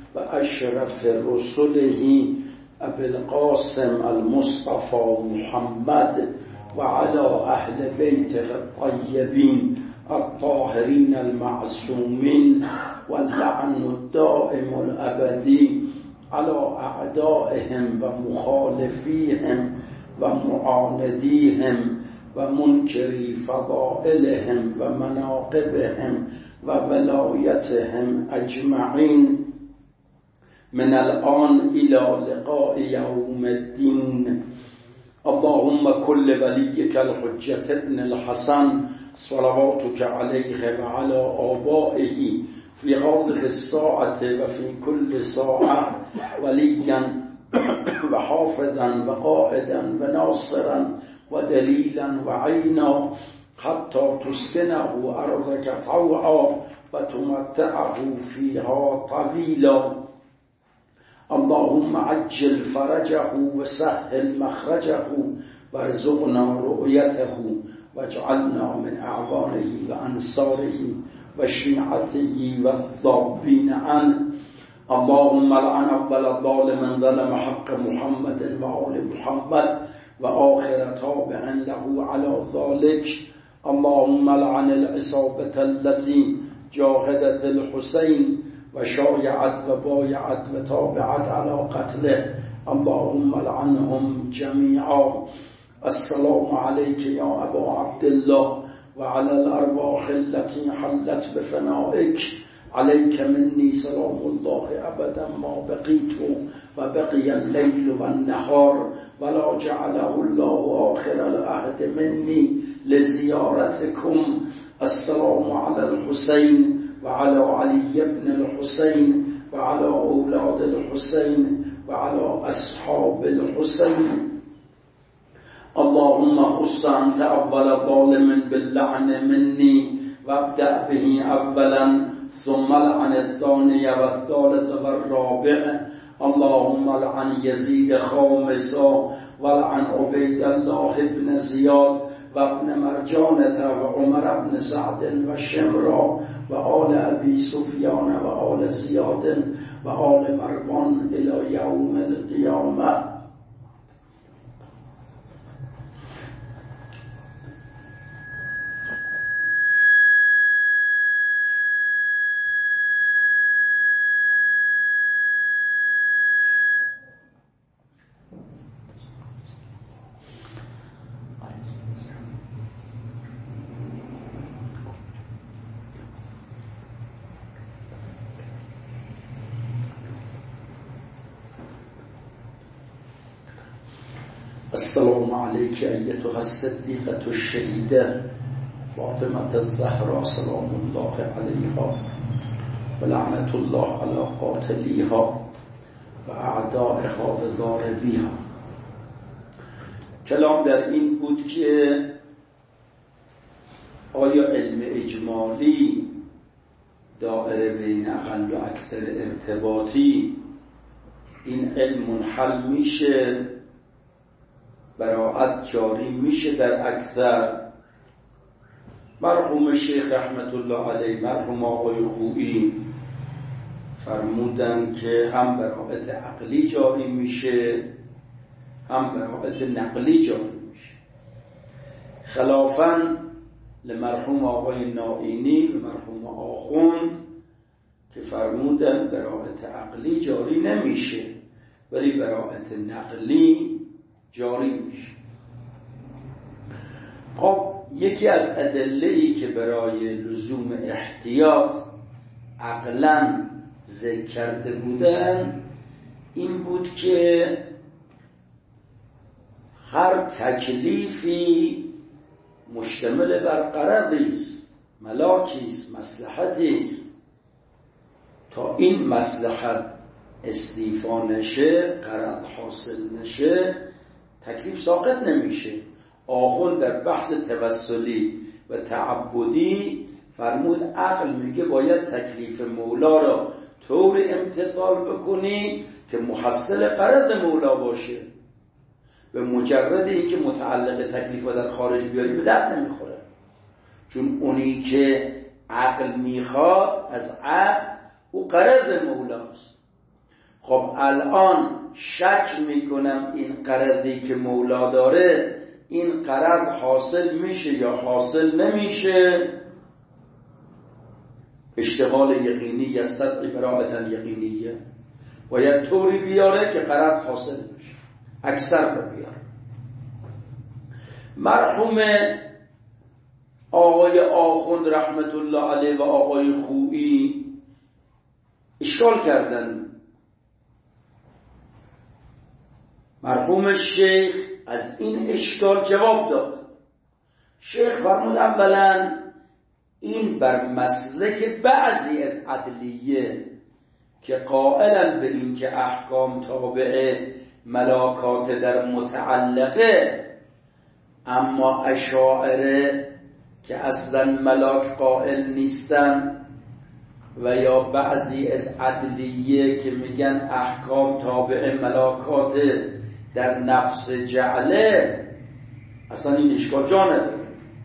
و اشرف رسله ابی القاسم المصطفى محمد و علی اهل بیته الطیبین الطاهرین المعصومین و اللعن الدائم الابدی على اعدائهم و مخالفیهم و معاندیهم و منکری فضائلهم و مناقبهم و ولایتهم اجمعین من الان الى لقاء یوم الدین. اللهم كل وليك الحجة ابن الحسن صلواتك عليه وعلى آبائه في هذه الساعة وفي كل ساعة وليا وحافظا وقائدا وناصرا ودليلا وعينا حتى تسكنه أرضك طوعا وتمتعه فيها طويلا. اللهم عجل فرجه وسهل مخرجه وارزقنا رؤيته واجعلنا من أعوانه وأنصاره وشيعته والذابين عنه. اللهم لعن أول الظالم ظلم حق محمد وآل محمد وآخر تابع له على ذلك. اللهم لعن العصابة التي جاهدت الحسين وشايعت وبايعت وتابعت على قتله. اللهم لعنهم جميعا. السلام عليك يا أبا عبد الله وعلى الأرواح التي حلت بفنائك. عليك مني سلام الله أبدا ما بقيت وبقي الليل والنهار ولا جعله الله آخر العهد مني لزيارتكم. السلام على الحسين وعلى علي بن الحسين وعلى أولاد الحسين وعلى أصحاب الحسين. اللهم خص أنت أول ظالم باللعن مني وابدأ به أولا ثم لعن الثاني والثالث والرابع. اللهم لعن يزيد خامسا ولعن عبيد الله بن زياد وابن مرجانة وعمر بن سعد وشمرا وآل أبي سفيان وآل زياد وآل مروان إلى يوم القيامة. السلام عليك أيتها الصديقة الشهيدة فاطمة الزهراء سلام الله عليها ولعنة الله على قاتليها وأعدائها وضاربيها. کلام در این بود که آیا علم اجمالی دائره بین اقل و اکثر ارتباطی این علم منحل میشه، براءت جاری میشه در اکثر؟ مرحوم شیخ رحمت الله علیه، مرحوم آقای خویی فرمودن که هم براءت عقلی جاری میشه هم براءت نقلی جاری میشه، خلافاً لمرحوم آقای نائینی و مرحوم آخوند که فرمودن براءت عقلی جاری نمیشه ولی براءت نقلی جاری میشه. خب یکی از ادله‌ای که برای لزوم احتیاط عقلاً ذکر کرده بودن این بود که هر تکلیفی مشتمل بر غرضی است، ملاکی است، مصلحتی است. تا این مصلحت استیفا نشه، غرض حاصل نشه، تکلیف ساقط نمیشه. آخوند در بحث توسلی و تعبدی فرمود عقل میگه باید تکلیف مولا را طور امتثال بکنی که محصل غرض مولا باشه. به مجرد اینکه متعلق تکلیف و در خارج بیاری به درد نمیخوره، چون اونی که عقل میخواد از عقل او غرض مولاست. خب الان شک میکنم این قرضی که مولا داره این قرض حاصل میشه یا حاصل نمیشه. اشتغال یقینی یستدعی براءة یقینیه، باید طوری بیاره که قرض حاصل میشه، اکثر رو بیاره. مرحوم آقای آخوند رحمت الله علیه و آقای خویی اشکال کردن. مرحوم شیخ از این اشکال جواب داد. شیخ فرمود اولا این بر مسلک بعضی از عدلیه که قائلا به این که احکام تابع ملاکات در متعلقه، اما اشاعره که اصلا ملاک قائل نیستن و یا بعضی از عدلیه که میگن احکام تابع ملاکات در نفس جعله، اصلا این اشکال جا نداره.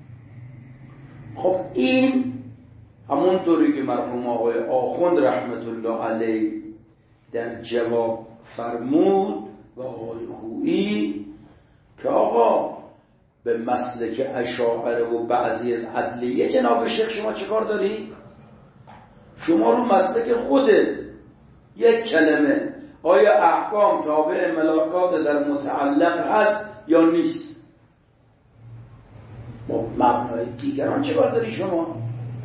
خب این همونطوری که مرحوم آقای آخوند رحمت الله علیه در جواب فرمود و آقای خویی که آقا به مسلک اشاعره و بعضی از عدلیه جناب شیخ شما چه کار داری؟ شما رو مسلک خودت یک کلمه آیا احکام تابع ملاکات در متعلق هست یا نیست؟ با مبنای دیگران چه کار داری شما؟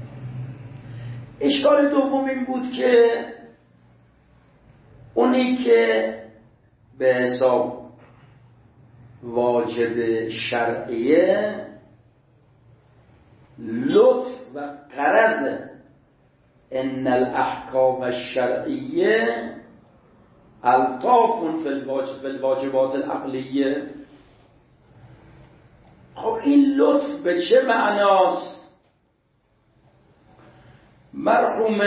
اشکال دوم این بود که اونی که به حساب واجب شرعیه لطف و قرض، ان الاحکام الشرعیه الطاف فی الواجبات العقلیه. خب این لطف به چه معناست؟ مرحوم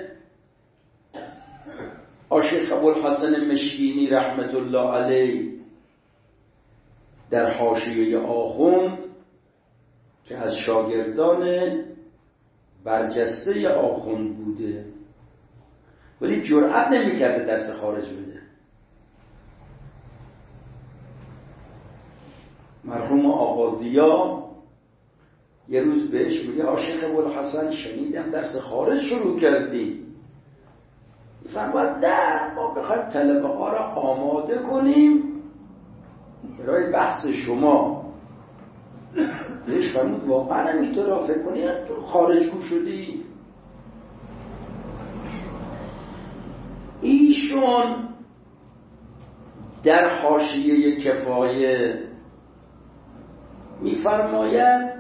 شیخ ابوالحسن مشکینی رحمت الله علیه در حاشیه آخوند که از شاگردان برجسته آخوند بوده ولی جرأت نمی‌کرده درس خارج بده، مرحوم آقا ضیا یه روز بهش میگه شیخ ابوالحسن شنیدم درس خارج شروع کردی. فرمود نه، ما بخوایم طلبه ها را آماده کنیم برای بحث شما. بهش فرمود واقعا اینطور را فکر کنی تو خارجگو شدی؟ ایشون در حاشیه کفایه میفرماید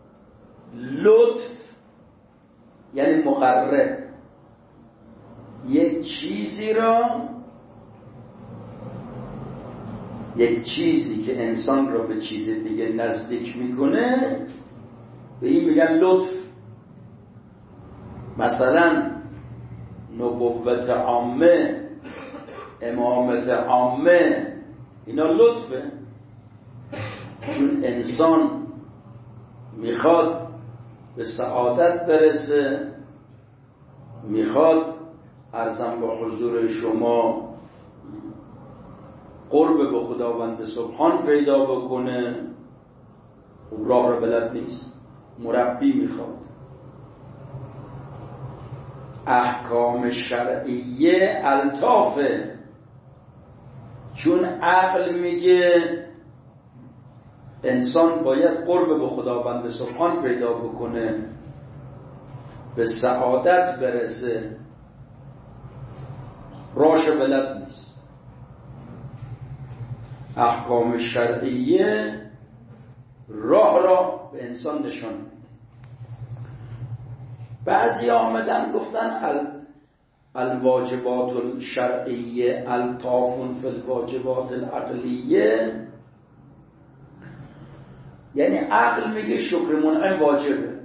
لطف یعنی مقرب، یک چیزی که انسان را به چیز دیگه نزدیک میکنه به این میگن لطف. مثلا نبوت عامه، امامت عامه، اینا لطفه، چون انسان میخواد به سعادت برسه، میخواد عرضم به حضور شما قرب به خداوند سبحان پیدا بکنه، راه را بلد نیست، مربی میخواد. احکام شرعیه الطافه، چون عقل میگه انسان باید قرب به خداوند سبحان پیدا بکنه، به سعادت برسه، راش بلد نیست. احکام شرعیه راه را به انسان نشان میده. بعضی آمدن گفتن الواجبات الشرعیه الطاف فی الواجبات العقلیه، یعنی عقل میگه شکر منعم واجبه،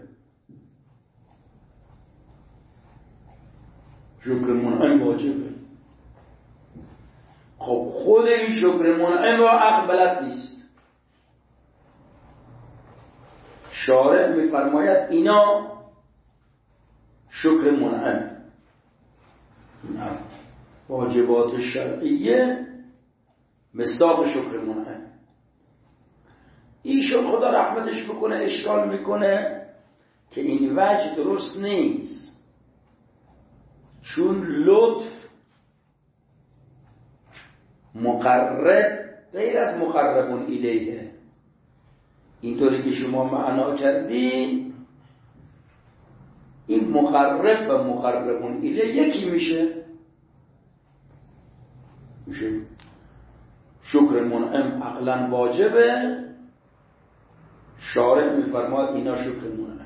شکر منعم واجبه. خب خود این شکر منعم را عقل بلد نیست. شارع میفرماید اینا شکر منعم. واجبات شرعیه مصداق شکر منعم. ایشون خدا رحمتش بکنه اشکال میکنه که این وجه درست نیست، چون لطف مقرب غیر از مقربون الیه. اینطوری که شما معنا کردی این مقرب و مقربون الیه یکی میشه شکر منعم عقلا واجبه، شارع میفرماد اینا شکر منعم.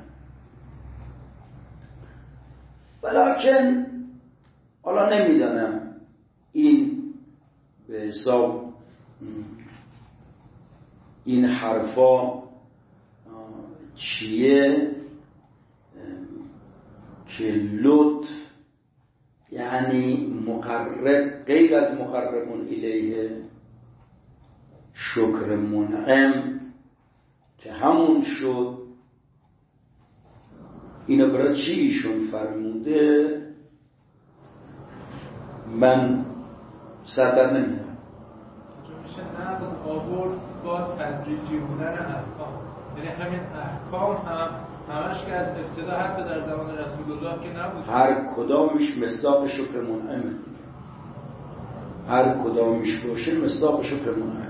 ولیکن حالا نمیدانم این به حساب این حرفا چیه که لطف یعنی مقرب غیر از مقربون الیه، شکر منعم که همون شد. اینو برای چی ایشون فرموده من سردر نمیدونم. میشه نقض آورد با تدریجی بودن احکام، یعنی همین احکام هم همش که از ابتدا حتی در زمان رسول الله که نبود، هر کدامش مصداق شکر منعمه. هر کدامش باشه مصداق شکر منعم.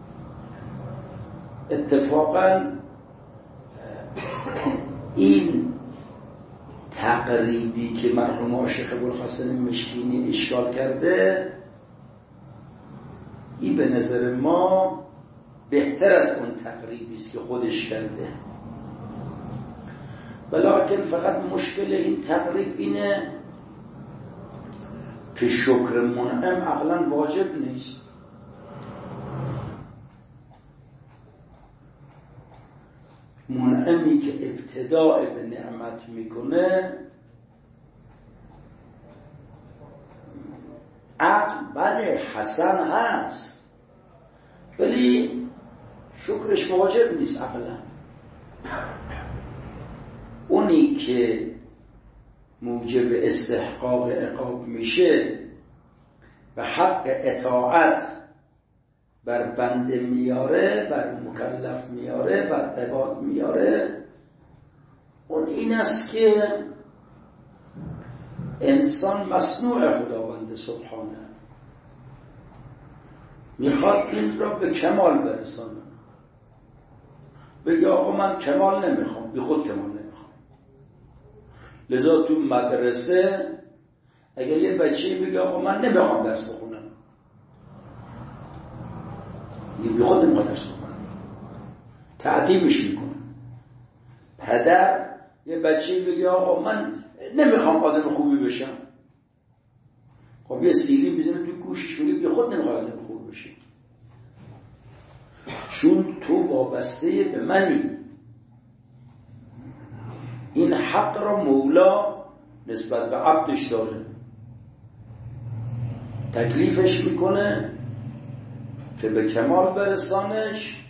اتفاقا این تقریبی که مرحوم شیخ ابوالحسن مشکینی اشکال کرده این به نظر ما بهتر از اون تقریبی است که خودش کرده، ولیکن فقط مشکل این تقریب اینه که شکر منعم عقلا واجب نیست. منعمی که ابتداء به نعمت میکنه عقل بله حسن هست ولی شکرش واجب نیست عقلا. اونی که موجب استحقاق عقاب میشه و حق اطاعت بر بنده میاره، بر مکلف میاره، بر عباد میاره، اون این است که انسان مصنوع خداوند سبحانه میخواد این را به کمال برسانه. بگه آقا من کمال نمیخوام، بی خود کمال نمیخوام. لذا تو مدرسه اگر یه بچه بگه آقا من نمیخوام درس بخونم، بی خود نمیخواد درس بخونم، تعدیبش میکنه. پدر یه بچه بگه آقا من نمیخوام آدم خوبی بشم، خب یه سیلی بزنه تو گوشش میگه بی خود نمیخواد آدم خوبی بشی، چون تو وابسته به منی. این حق را مولا نسبت به عبدش داره، تکلیفش میکنه که به کمال برسانش.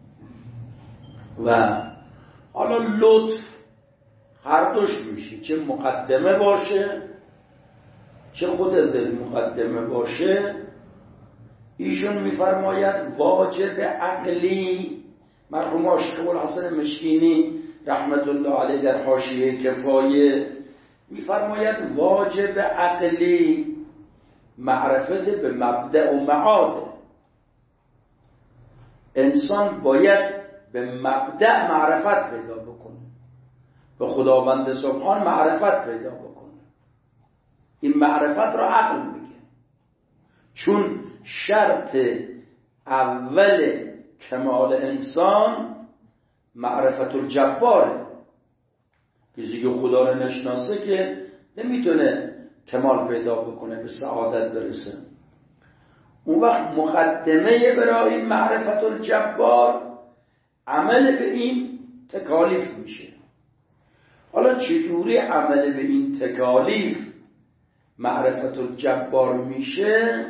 و حالا لطف هر دوش میشه، چه مقدمه باشه چه خود دل مقدمه باشه. ایشون میفرماید واجب عقلی. مرحوم شیخ ابوالحسن مشکینی رحمت الله علیه در حاشیه کفایه میفرماید واجب عقلی معرفت به مبدأ و معاد. انسان باید به مبدأ معرفت پیدا بکنه، به خداوند سبحان معرفت پیدا بکنه. این معرفت را عقل میگه، چون شرط اول کمال انسان معرفت الجباره. کسی که خدا را نشناسه که نمیتونه کمال پیدا بکنه، به سعادت برسه. اون وقت مقدمه برای این معرفت الجبار عمل به این تکالیف میشه. حالا چجوری عمل به این تکالیف معرفت الجبار میشه؟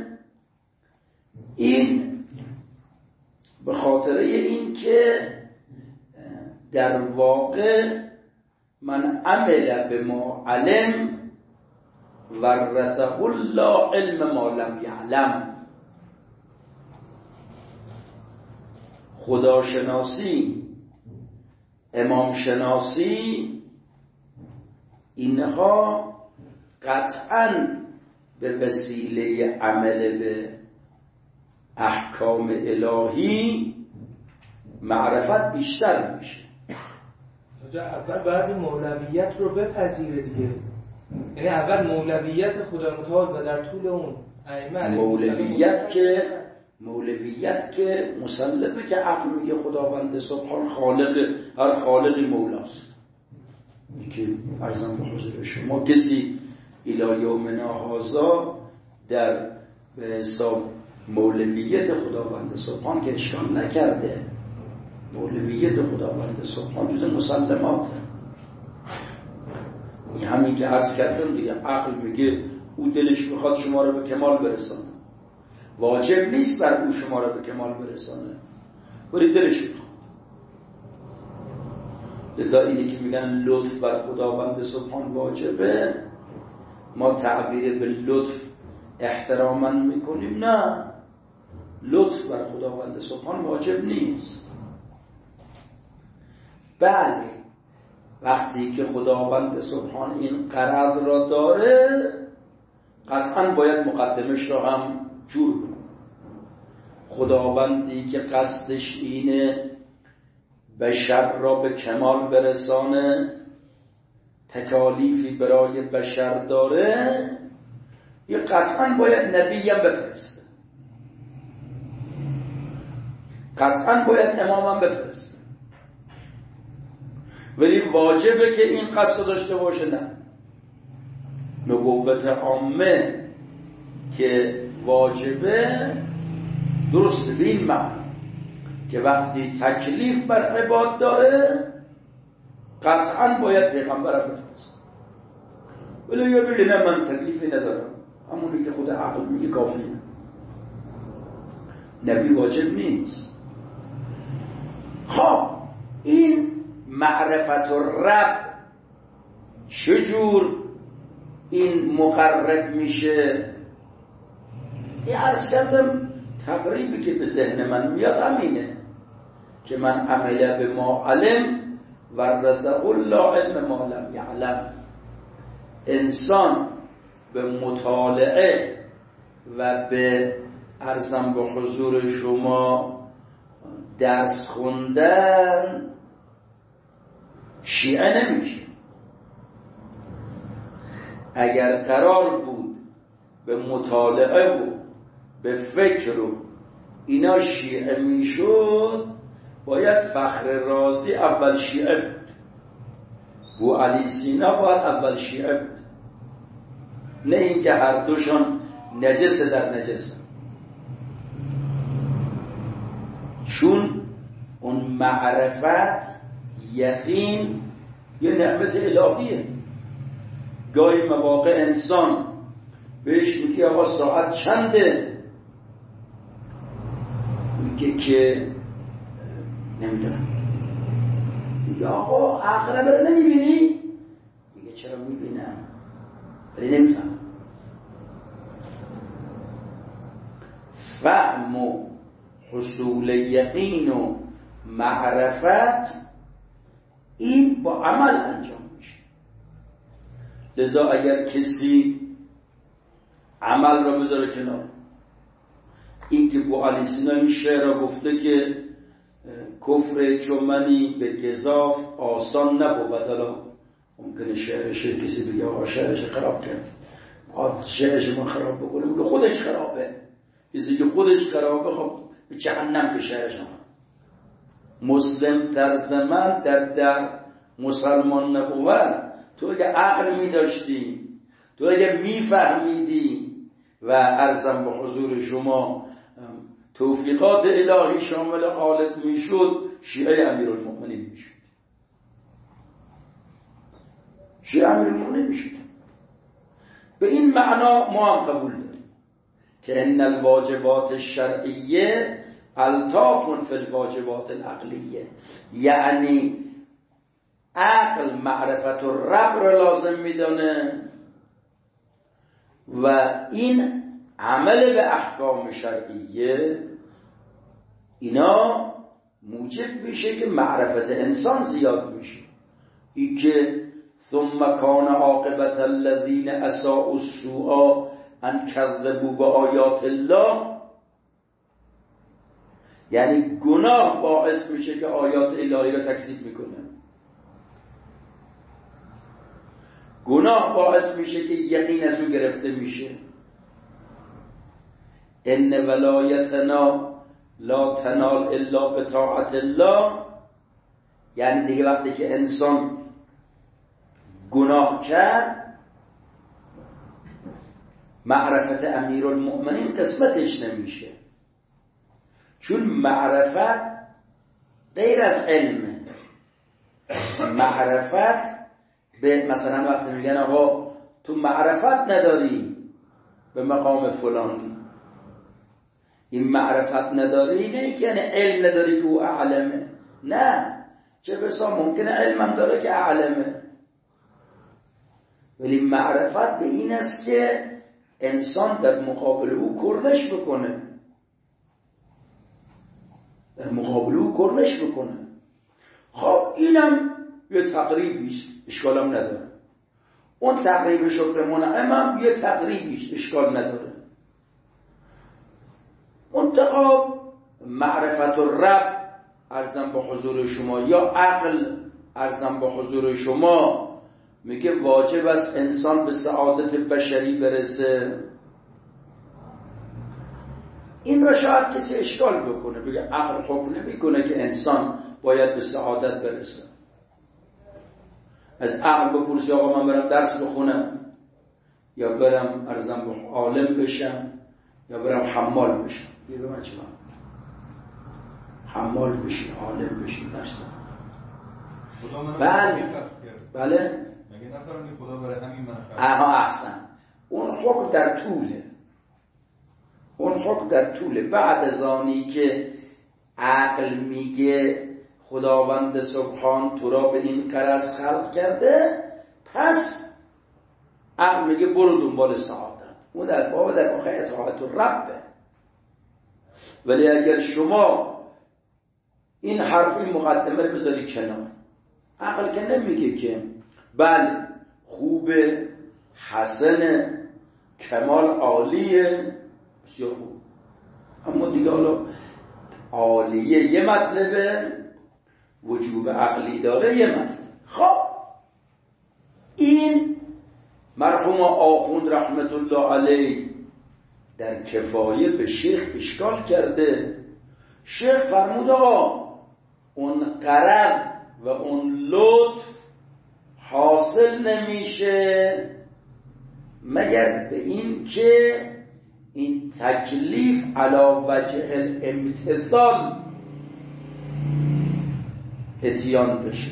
این به خاطر این که در واقع من عمل به ما علم ورثه الله علم ما لم یعلم. خداشناسی، امام شناسی، اینها قطعاً به وسیله عمل به احکام الهی معرفت بیشتر میشه. اول باید مولویت رو بپذیره دیگه، یعنی اول مولویت خدا متعال و در طول اون مولویت که مسلمه که عقل میگه خداوند سبحان خالق، هر خالقی مولاست. این که عرضم به حضور شما کسی الی یومنا هذا در به حساب مولویت خداوند سبحان که اشکال نکرده. مولویت خداوند سبحان جز مسلمات. این همین که عرض کردم دیگه، عقل میگه او دلش میخواد شما رو به کمال برسانه، واجب نیست بر او شما رو به کمال برسانه، ولی دلش میخواد. لذا اینی که میگن لطف بر خداوند سبحان واجبه، ما تعبیر به لطف احتراما میکنیم، نه، لطف بر خداوند سبحان واجب نیست. بله، وقتی که خداوند سبحان این غرض را داره قطعا باید مقدمش را هم جور کنه. خداوندی که قصدش اینه بشر را به کمال برسانه، تکالیفی برای بشر داره، یه قطعا باید نبی هم بفرسته، قطعا باید امام هم بفرسته. ولی واجبه که این قصد داشته باشه؟ نه. نبوت عامه که واجبه درسته به این معنی که وقتی تکلیف بر عباد داره قطعا باید پیغمبرم بفرسته. ولی یا بگه نه من تکلیفی ندارم، همونی که خود عقل میگه کافیه، نبی واجب نیست. خب این معرفت الرب چجور این مقرب میشه؟ این عرض کردم تقریبی که به ذهن من میاد همینه که من عمل به ما علم ورثه الله علم ما لم یعلم. انسان به مطالعه و به عرضم به حضور شما درس خوندن شیعه نمیشه. اگر قرار بود به مطالعه و به فکر و اینا شیعه میشد، باید فخر رازی اول شیعه بود، بو علی سینا باید اول شیعه بود، نه اینکه هر دوشان نجس در نجس. چون اون معرفت یقین یه نعمت الهیه. گاهی مواقع انسان بهش میگی آقا ساعت چنده، میگه که نمیدونم، میگه آقا عقربه رو نمیبینی؟ میگه چرا میبینم ولی نمیفهم. فهم و حصول یقین و معرفت این با عمل انجام میشه. لذا اگر کسی عمل را بذاره کنار، این که بو علی سینا این شعر را گفته که کفر جمعنی به گزاف آسان نبود، حالا ممکنه شعرش کسی بگه آقا شعرش خراب کرد، شعرش من خراب بکنه، میگه خودش خرابه. کسی که خودش خرابه خب به جهنم که شعرش هم. مسلم در زمان در مسلمان نبود، تو اگه عقل می داشتی، تو اگه می فهمیدی و عرضم به حضور شما توفیقات الهی شامل حالت می شد، شیعه امیرالمؤمنین می شد، شیعه امیرالمؤمنین می شد. به این معنا ما هم قبول داریم که ان الواجبات الشرعیه الطاف فی الواجبات العقلیه، یعنی عقل معرفت الرب را لازم میدانه، و این عمل به احکام شرعیه اینا موجب میشه که معرفت انسان زیاد میشه. این که ثم کان عاقبت الذین اساءوا السوء ان کذبوا بآیات الله، یعنی گناه باعث میشه که آیات الهی را تکذیب میکنه. گناه باعث میشه که یقین از اون گرفته میشه. ان ولایتنا لا تنال الا بطاعت الله، یعنی دیگه وقتی که انسان گناه کرد معرفت امیرالمؤمنین قسمتش نمیشه، چون معرفت غیر از علمه. معرفت به مثلا وقتی میگن آقا تو معرفت نداری به مقام فلانی، این معرفت نداری نه که یعنی علم نداری که او اعلمه، نه، چه بسا ممکنه علمم داره که اعلمه، ولی معرفت به این است که انسان در مقابل او کرنش بکنه، در مقابل او کرنش بکنه. خب اینم یه تقریبیست، اشکالم نداره. اون تقریب شکر منعمم یه تقریبیست، اشکال نداره. منتها معرفت الرب عرضم به حضور شما یا عقل عرضم به حضور شما میگه واجب است انسان به سعادت بشری برسه. این را شاید کسی اشکال بکنه، بگه عقل حکم نمیکنه که انسان باید به سعادت برسه. از عقل بپرسی آقا من برم درس بخونم یا برم ارزم به عالم بشم یا برم حمال بشم، یه به من چه من حمال بشی عالم بشی درس بخونم. بله مگه نفرمی خدا برای همین منفعت؟ احسن. اون حکم در طوله، اون حکم در طوله. بعد از آنی که عقل میگه خداوند سبحان تو را به این غرض خلق کرده، پس عقل میگه برو دنبال سعادت. اون در باب در واقع اطاعت الرب. ولی اگر شما این حرف این مقدمه رو بذاری کنار، عقل که نمیگه که بله خوبه، حسنه، کمال عالیه، بسیار خوب، اما دیگه حالا عالیه یه مطلبه، وجوب عقلی داره یه مطلب. خب این مرحوم آخوند رحمت الله علیه در کفایه به شیخ اشکال کرده. شیخ فرمود آقا اون غرض و اون لطف حاصل نمیشه مگر به این که این تکلیف علی وجه الامتثال اتیان بشه.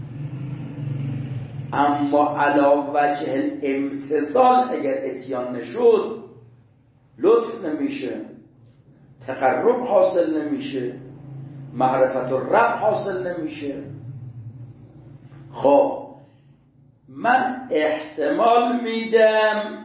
اما علی وجه الامتثال اگر اتیان نشد لطف نمیشه، تقرب حاصل نمیشه، معرفت الرب حاصل نمیشه. خب من احتمال میدم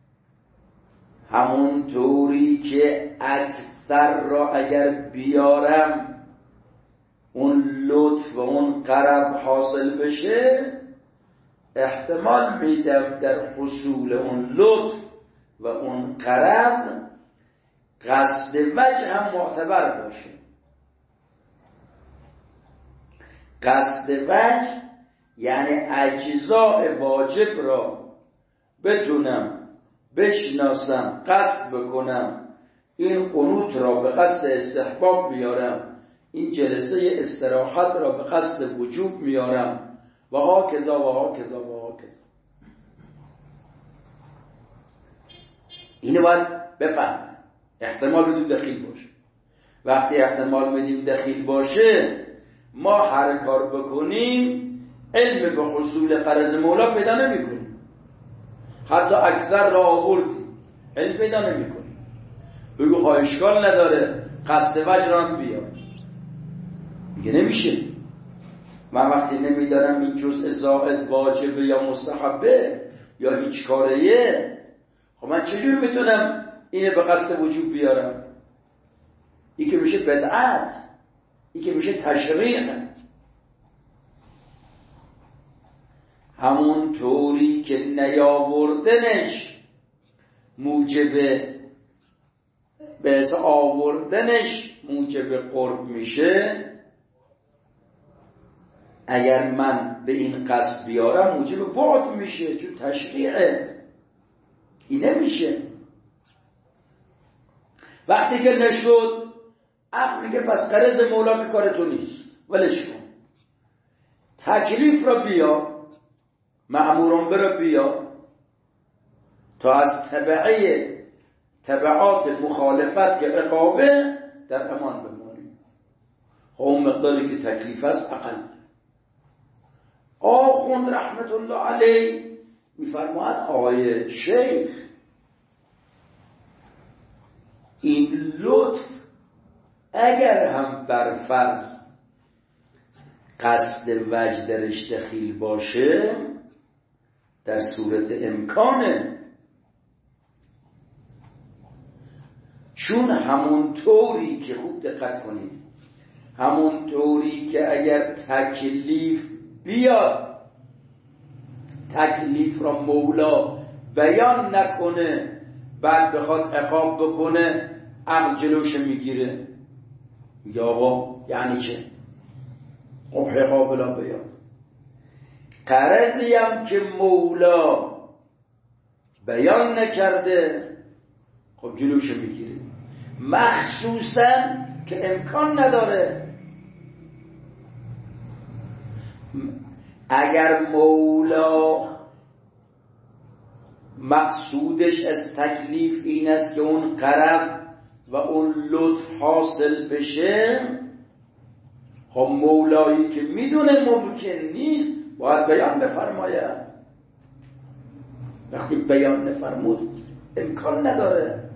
همون طوری که اکثر را اگر بیارم اون لطف و اون غرض حاصل بشه، احتمال میدم در حصول اون لطف و اون غرض قصد وجه هم معتبر باشه. قصد وجه یعنی اجزاء واجب را بتونم بشناسم، قصد بکنم، این قنوت را به قصد استحباب بیارم، این جلسه استراحت را به قصد وجوب میارم و ها کذا و ها کذا و ها کذا. اینو باید بفهم. احتمال بدیم دخیل باشه. وقتی احتمال بدیم دخیل باشه ما هر کار بکنیم علم به حصول غرض مولا پیدا نمی کنیم. حتی اکثر را آوردیم علم پیدا نمی کنیم. بگو خواه اشکال نداره قصد وجه را بیار، میگه نمیشه. من وقتی نمیدارم این جزء زائد واجبه یا مستحبه یا هیچ کاریه، خب من چجور میتونم اینه به قصد وجود بیارم؟ این که میشه بدعت، این که میشه تشریع. همون طوری که نیاوردنش موجب به آوردنش موجب قرب میشه، اگر من به این قصد بیارم موجب بعد میشه، چون تشریعه. این نمیشه. وقتی که نشد عقل میگه پس غرض مولا که کار تو نیست، ولش کن. تکلیف را بیا، مأموران برا بیا تا از تبعات مخالفت که عقابه در امان بمونیم. اون مقداری که تکلیف است اقل. آخوند رحمت الله علیه میفرماید آقای شیخ این لطف اگر هم بر فرض قصد وجه درش دخیل باشه در صورت امکانه، چون همون طوری که خوب دقت کنید، همون طوری که اگر تکلیف بیاد، تکلیف را مولا بیان نکنه بعد بخواد عقاب بکنه، عقل جلوش میگیره، میگه آقا یعنی چه؟ قبح قابلا بیان. قرضی هم که مولا بیان نکرده خب جلوش میگیره، مخصوصا که امکان نداره. اگر مولا مقصودش از تکلیف این است که اون قرض و اون لطف حاصل بشه، خب مولایی که میدونه ممکن نیست باید بیان بفرماید. وقتی بیان نفرمود امکان نداره.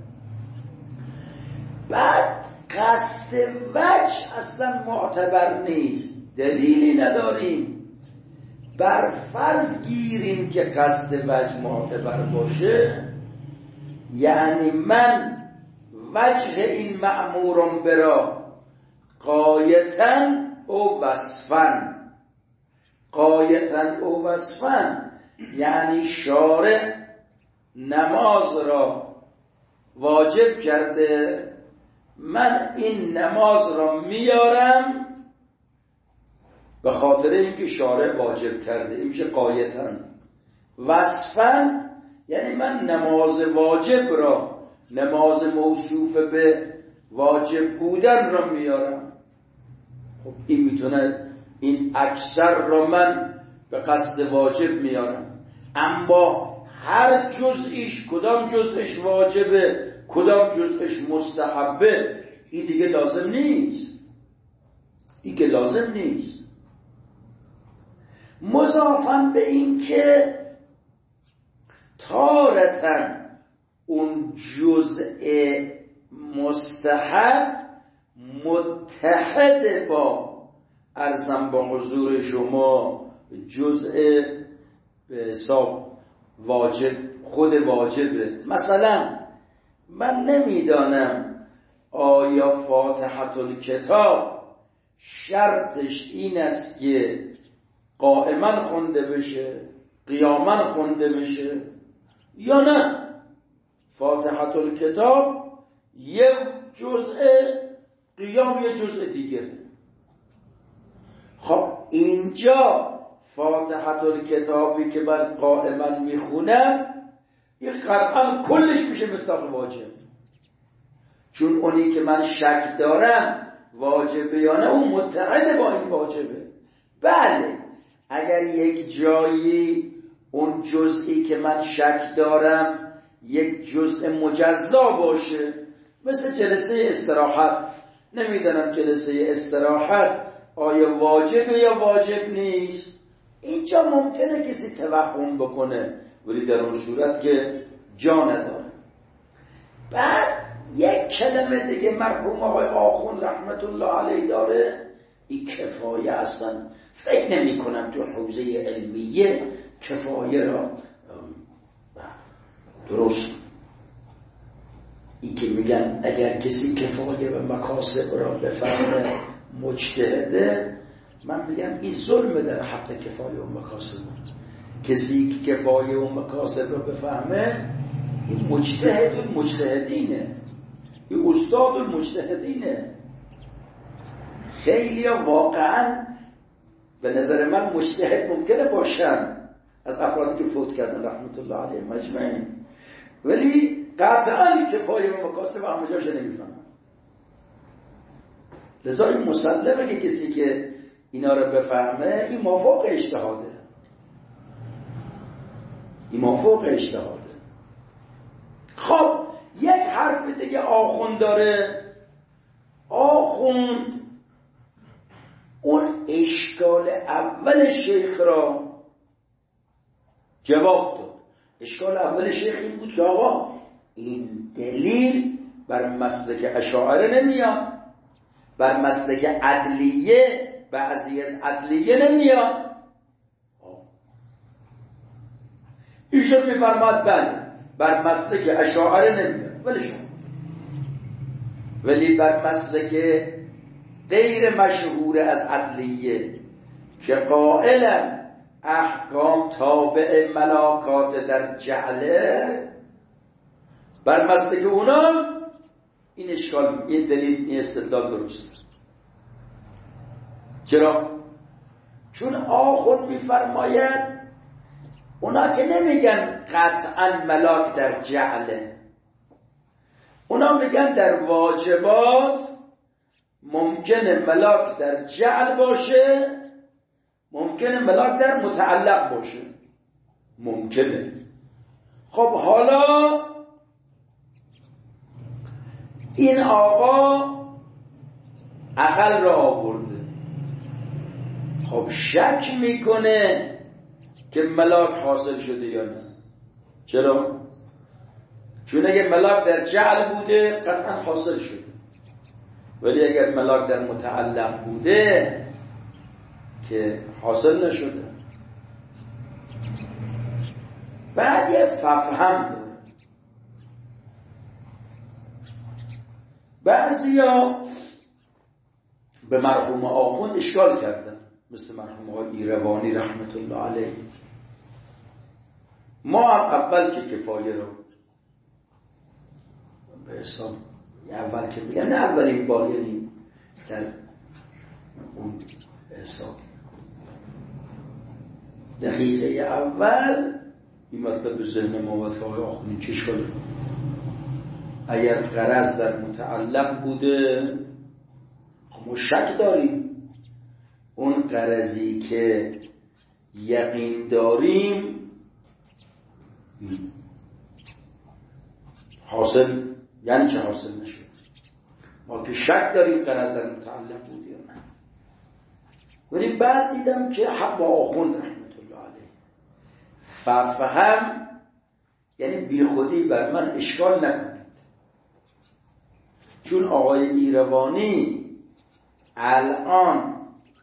بعد قصد وجه اصلا معتبر نیست، دلیلی نداریم. بر فرض گیریم که قصد وجه معتبر باشه، یعنی من وجه این مأمورم برا غایتاً او وصفاً، غایتاً او وصفاً، یعنی شارع نماز را واجب کرده، من این نماز را میارم به خاطر اینکه شارع واجب کرده، این میشه غایتاً. وصفاً یعنی من نماز واجب را، نماز موصوف به واجب بودن را میارم. خب این میتونه، این اکثر را من به قصد واجب میارم، اما هر جزئیش، کدام جزئش واجبه کدام جزئش مستحبه، این دیگه لازم نیست، این که لازم نیست. مضافاً به این که تارتاً اون جزء مستحب متحد با ارزم با حضور شما جزء به حساب واجب، خود واجبه. مثلا من نمیدانم آیا فاتحة الکتاب شرطش این است که قائما خونده بشه، قیاما خونده بشه یا نه. فاتحة الکتاب یه جزء، قیام یه جزء دیگه. خب اینجا فاتحة الکتابی که من قائما میخونم این قطعا کلش میشه مصداق واجب، چون اونی که من شک دارم واجبه یا نه اون متحد با این واجبه. بله اگر یک جایی اون جزئی که من شک دارم یک جزء مجزا باشه، مثل جلسه استراحت، نمیدونم جلسه استراحت آیا واجبه یا واجب نیست، اینجا ممکنه کسی توهم بکنه، ولی در اون صورت که جا نداره. بعد یک کلمه دیگه مرحوم آقای آخوند رحمت الله علیه داره، این کفایه اصلا فکر نمی کنم تو حوزه علمیه کفایه را درست این که میگن اگر کسی کفایه و مکاسب را بفهمه مجتهده، من میگم این ظلمه در حق کفایه و مکاسب. کسی که کفایه و مکاسب را بفهمه این مجتهد و مجتهدینه، این استاد و مجتهدینه. خیلی واقعا به نظر من مجتهد ممکنه باشن از افرادی که فوت کردن رحمت الله علیه مجمعین، ولی قطعا کفایه و مکاسب همه جاش نمیفهمن. لذا این مسلمه که کسی که اینا رو بفهمه این موافق اجتهاده، این موافق اجتهاده. خب یک حرف دیگه آخوند داره. آخوند اون اشکال اول شیخ را جواب داد. اشکال اول شیخ این بود که آقا این دلیل بر مسلک اشاعره نمیاد، بر مسلک عدلیه، بعضی از عدلیه نمیاد. ایشون میفرماد بله بر مسلک اشاعره نمیاد، ولی بر مسلک غیر مشهور از عدلیه که قائلا احکام تابع ملاکات در جعله، بر مسلک اونا این اشکال، این دلیل، این استدلال درست. چرا؟ چون آخوند میفرماید اونا که نمیگن قطعا ملاک در جعله، اونا میگن در واجبات ممکنه ملاک در جعل باشه، ممکنه ملاک در متعلق باشه، ممکنه. خب حالا این آقا عقل را آورده، خب شک میکنه که ملاک حاصل شده یا نه. چرا؟ چون اگه ملاک در جعل بوده قطعا حاصل شده، ولی اگر ملاک در متعلق بوده که حاصل نشده. بعد یه ففهم داره. بعضیا به مرحوم آخوند اشکال کردن، مثل مرحوم آقای ایروانی رحمت الله علیه. ما هم اول که کفایه رو به حساب، اول که میگم نه اولین بار، یعنی در اون حساب دقیقه اول این مطلب به ذهن ما و آقای آخوندی چه اشکاله؟ اگر غرض در متعلق بوده خب ما شک داریم اون غرضی که یقین داریم حاصل، یعنی چه حاصل نشد؟ ما که شک داریم غرض در متعلق بوده یا نه. ولی بعد دیدم که حق با آخوند رحمت الله علیه فهم، یعنی بی خودی بر من اشکال نکنید، چون آقای ایروانی الان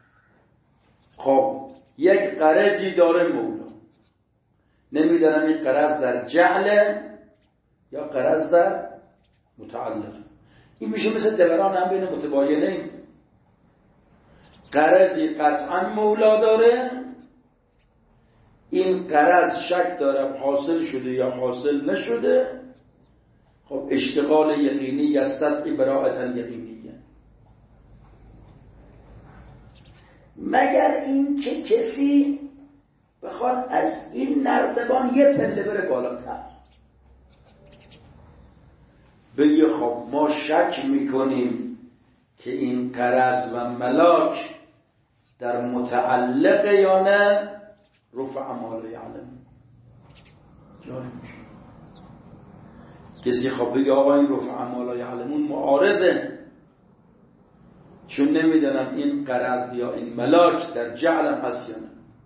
خب یک غرضی داره مولا، نمیدونم این غرض در جعله یا غرض در متعلق. این میشه مثل دوران هم بین متباینین، غرضی قطعا مولا داره، این غرض شک دارم حاصل شده یا حاصل نشده. خب اشتغال یقینی یستدعی براءة یقینیه، مگر این که کسی بخواد از این نردبان یه پله بره بالاتر، بگه خب ما شک میکنیم که این غرض و ملاک در متعلق یا نه، رفع ما لا یعلم. کسی خب بگه آقا این رفع ما لا یعلمون معارضه، چون نمیدونم این غرض یا این ملاک در جعلم هست یا نه.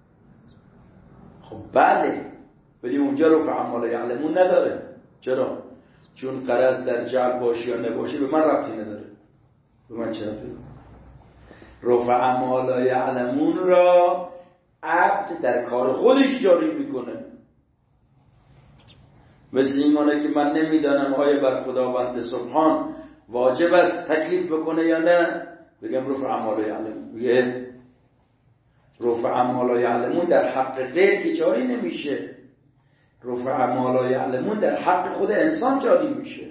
خب بله، ولی اونجا رفع ما لا یعلمون نداره. چرا؟ چون غرض در جعل باشه یا نباشه به من ربطی نداره. به من چرا بگه؟ رفع ما لا یعلمون را عبد در کار خودش جاری میکنه. مثل این مانه که من نمیدانم آیا بر خداوند سبحان واجب است تکلیف بکنه یا نه، بگم رفع ما لا یعلمون. یه رفع ما لا یعلمون در حق غیر که جاری نمیشه، رفع ما لا یعلمون در حق خود انسان جاری میشه.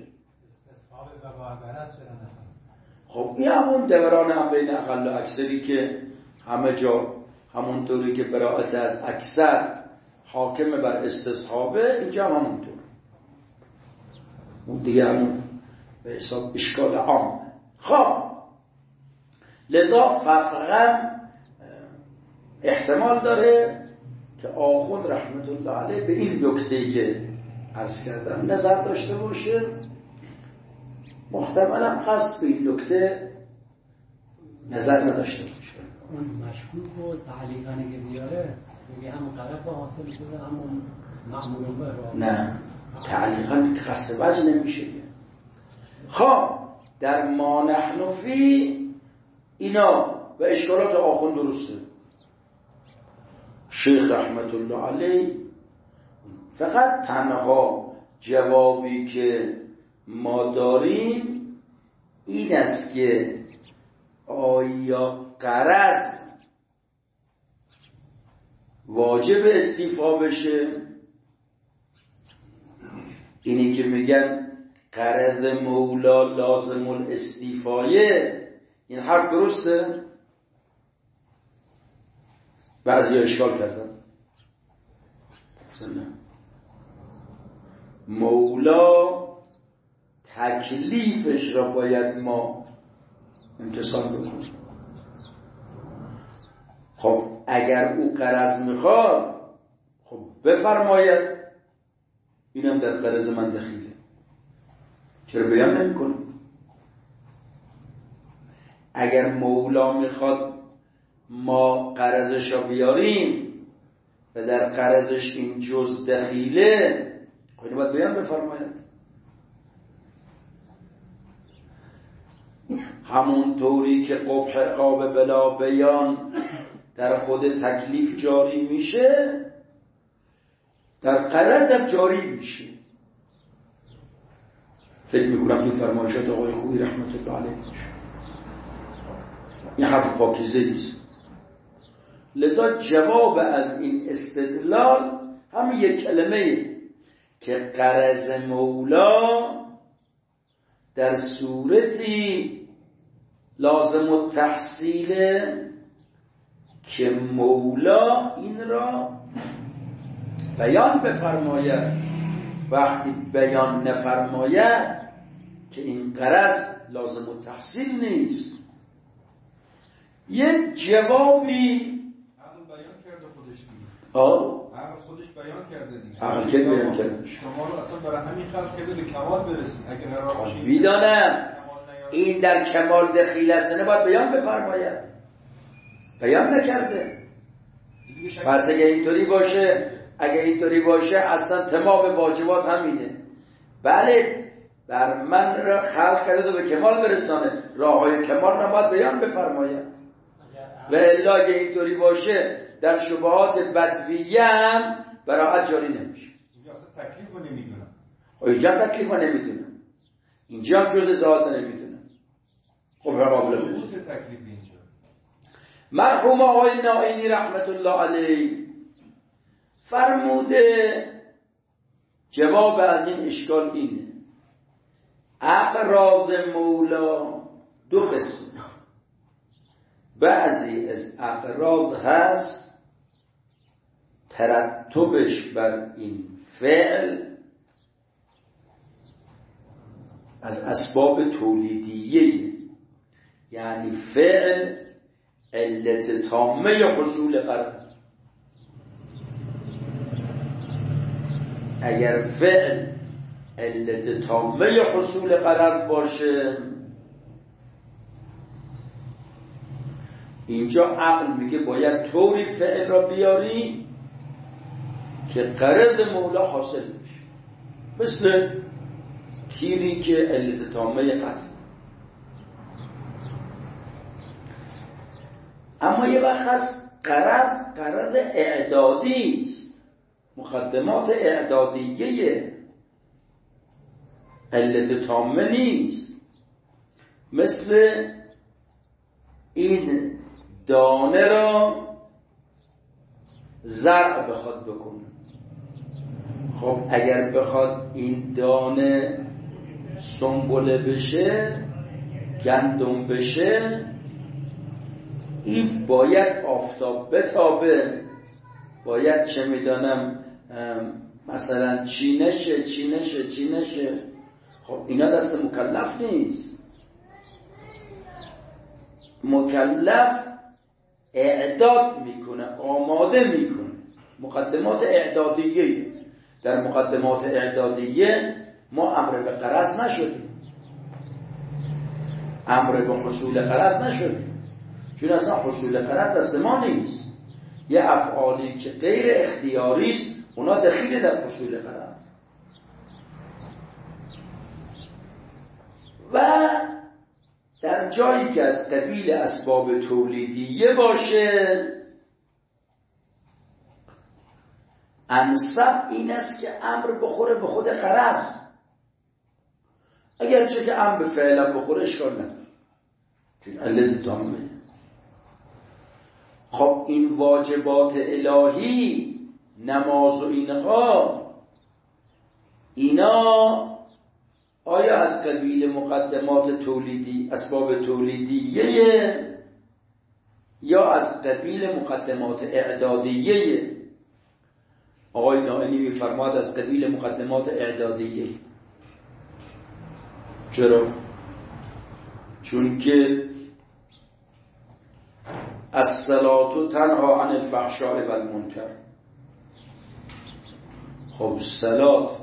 خب این همون دوران هم بین اقل و اکثری که همه جا همونطوری که براءت از اکثر حاکم بر استصحابه، اینجا هم همونطور. اون دیگه همون به حساب اشکال عام. خب لذا فقط احتمال داره که آخوند رحمت الله علیه به این نکته‌ای که عرض کردم نظر داشته باشه، محتملا قصد به این نکته نظر نداشته باشه. اون مشکوک و تعلیقا که بیاره میگه همون طرف حاصل شده همون معمول به را. نه تعلیقا قصد وجه نمیشه. خب در ما نحن فی اینا و اشکالات آخوند درسته. شیخ رحمت الله علیه فقط تنها جوابی که ما داریم این است که آیا قرض واجب استیفا بشه؟ اینی که میگن قرض مولا لازم الاستیفایه، این حرف درسته؟ بعضی اشکال کردن نه، مولا تکلیفش را باید ما امتصال بکنیم. خب اگر او قرض میخواد خب بفرماید اینم در قرض من دخیله، چرا بیان نمیکنه؟ اگر مولا میخواد ما قرضش را بیاریم و در قرضش این جز دخیله، خب اینو باید بیان بفرماید. همون طوری که قبح عقاب بلا بیان در خود تکلیف جاری میشه، در قرض هم جاری میشه. فکر میکنم این فرمایشات آقای خوبی رحمت الله علیه باشه. این حرف پاکیزه نیست. لذا جواب از این استدلال همین یک کلمه که قرض مولا در صورتی لازم التحصیل که مولا این را بیان بفرماید، وقتی بیان نفرماید که این قرض لازم التحصیل نیست. یک جوابی عقل بیان کرده خودش دیگه. عقل خودش بیان کرده دیگه. عقل که بیان کرده. شما رو اصلا برای همین خلق کرده به کمال برسید. اگه قرار باشه میدانم این در کمال دخیل است، نباید بیان بفرماید، بیان نکرده. پس اگه اینطوری باشه اصلا تمام واجبات همینه. بله بر من را خلق کرده و به کمال برسانه، راههای کمال نباید بیان بفرماید. و الا اگه اینطوری باشه در شبهات بدویه هم براحت جاری نمیشه. اینجا اصلا تکلیف رو نمیدونم. اینجا تکلیف رو نمیدونم، اینجا هم جز ذات نمیدونم. خب قابل بود تکلیف اینجا. مرحوم آقای نائینی رحمت الله علیه فرموده جواب از این اشکال اینه: اقراض مولا دو قسم. بعضی از اقراض هست ترتبش بر این فعل از اسباب تولیدیه، یعنی فعل علت تامه حصول قرض. اگر فعل علت تامه حصول قرض باشه، اینجا عقل میگه باید طوری فعل را بیاری که قرض مولا حاصل بشه، مثل تیری که علت تامه قتل. اما یه وقت هست قرض اعدادی است، مقدمات اعدادیه، علت تامه نیست. مثل این دانه را زرع بخواد بکنه. خب اگر بخواد این دانه سنبله بشه، گندم بشه، این باید آفتاب بتابه، باید چه میدانم مثلا چینشه. خب اینا دست مکلف نیست. مکلف اعداد میکنه، آماده میکنه. مقدمات اعدادیه. در مقدمات اعدادیه ما امر به غرض نشدیم، امر به حصول غرض نشدیم، چون اصلا حصول غرض دست ما نیست. یه افعالی که غیر اختیاری است اونا دخیل در حصول غرض. و در جایی که از قبیل اسباب تولیدیه باشه، انسب این است که امر بخوره به خود غرض. اگر چه که امر فعلا بخوره اشکال نداره، چون علت تامه. خب این واجبات الهی، نماز و اینا آیا از قبیل مقدمات تولیدی، اسباب تولیدیه، یا از قبیل مقدمات اعدادیه؟ آقای نائینی می‌فرماید از قبیل مقدمات اعدادیه. چرا؟ چون که الصلاة تنهی عن الفحشاء و المنکر. خب صلات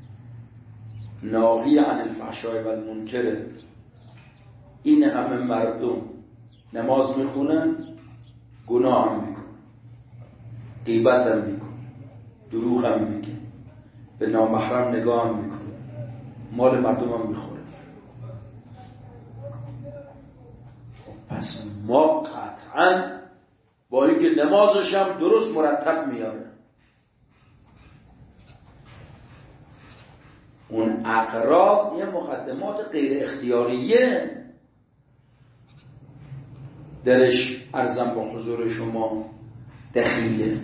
ناهی عن الفحشاء و المنکر، این همه مردم نماز میخونن، گناه هم میکنن، غیبت هم میکنن، دروغ هم میگن، به نامحرم نگاه هم میکنن، مال مردم هم میخورن. پس ما قطعا با اینکه نمازش هم درست مرتب میاره، اون اقراض یه مقدمات غیر اختیاریه درش عرضم با حضور شما دخیله.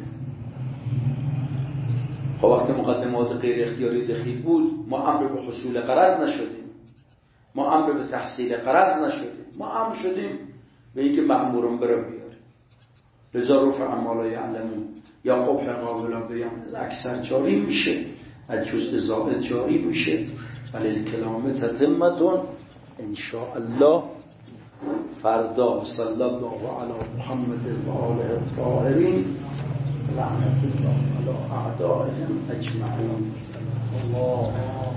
خب وقتی مقدمات غیر اختیاری دخیل بود، ما امر به حصول غرض نشدیم، ما امر به تحصیل غرض نشدیم، ما امر شدیم به اینکه مأمورون برم بیاریم. لذا رفع ما لا یعلمون یا قبح قابلا بیان اکثر جاری میشه، از جزء زائد جاری میشه. ولی الکلام تتمتون انشاءالله فردا. صلی الله علی محمد و آله الطاهرین، لعنت الله علی اعدائهم اجمعین. الله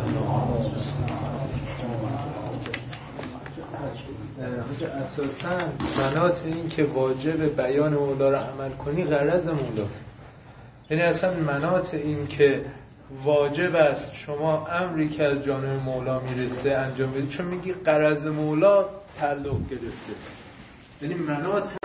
اساساً مناط این که واجب بیان مولا رو عمل کنی غرض مولاست. یعنی اصلا مناط این که واجب است شما امری که از جانب مولا میرسه انجام بدید، چون میگی غرض مولا تعلق گرفته. یعنی مناط